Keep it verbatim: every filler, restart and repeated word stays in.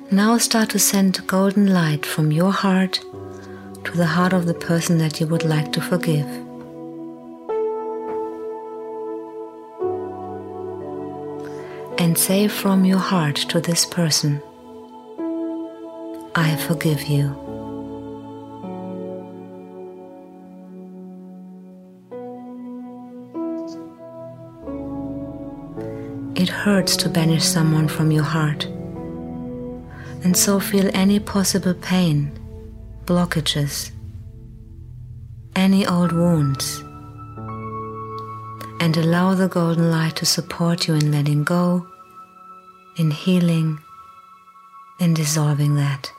Now start to send golden light from your heart to the heart of the person that you would like to forgive. And say from your heart to this person, I forgive you. It hurts to banish someone from your heart, and so feel any possible pain, blockages, any old wounds, and allow the golden light to support you in letting go, in healing, in dissolving that.